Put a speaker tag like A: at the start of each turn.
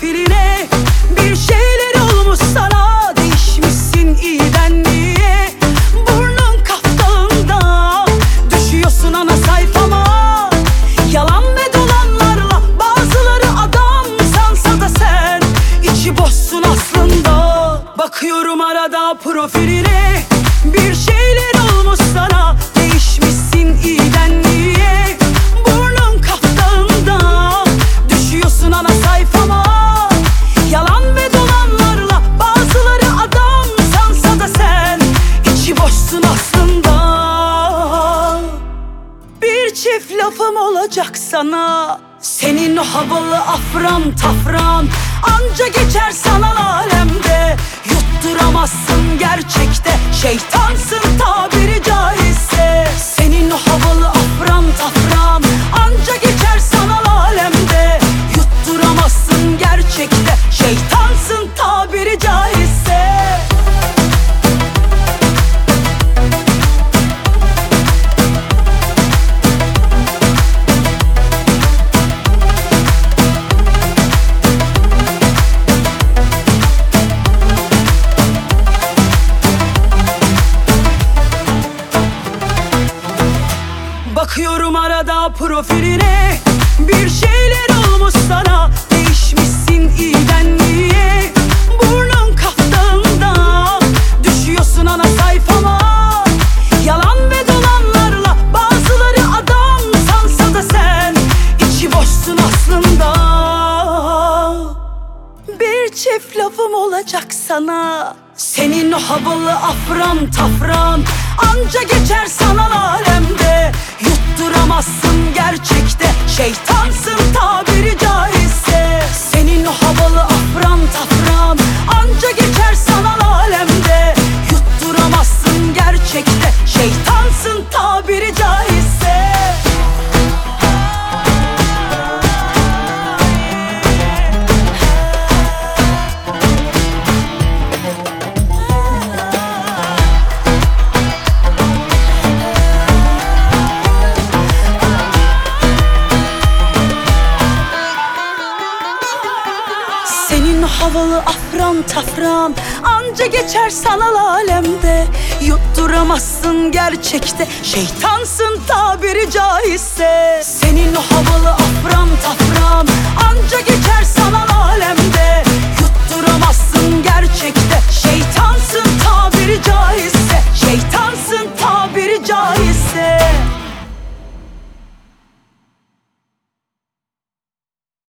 A: profiline. Bir şeyler olmuş sana, değişmişsin iyiden iyiye. Burnun kaftağında, düşüyorsun ana sayfama. Yalan ve dolanlarla bazıları adam sansa da sen içi boşsun aslında. Bakıyorum arada profiline, bir şeyler olmuş sana, değişmişsin iyiden iyiye. Burnun kaftağında, düşüyorsun ana sayfama. Yalan ve dolanlarla bazıları adam sansa da sen içi boşsun aslında. Bir çift lafım olacak sana, senin o havalı afran tafran anca geçer sanal alemde. Yutturamazsın gerçekte, şeytansın tabiri caizse. Senin o havalı afran tafran anca geçer sanal alemde. Yutturamazsın gerçekte, şeytansın tabiri caizse. Bakıyorum arada profiline, bir şeyler olmuş sana, değişmişsin iyiden iyiye. Burnun kaftağında, düşüyorsun ana sayfama. Yalan ve dolanlarla bazıları adam sansa da sen içi boşsun aslında. Bir çift lafım olacak sana, senin o havalı afran tafran anca geçer sanal alemde. Yutturamazsın gerçekte, şeytansın tabiri caizse. Senin o havalı afran tafran anca geçer sanal alemde. Yutturamazsın gerçekte, şeytansın tabiri caizse. Senin o havalı afran tafran anca geçer sanal alemde. Yutturamazsın gerçekte, şeytansın tabiri caizse. Senin o havalı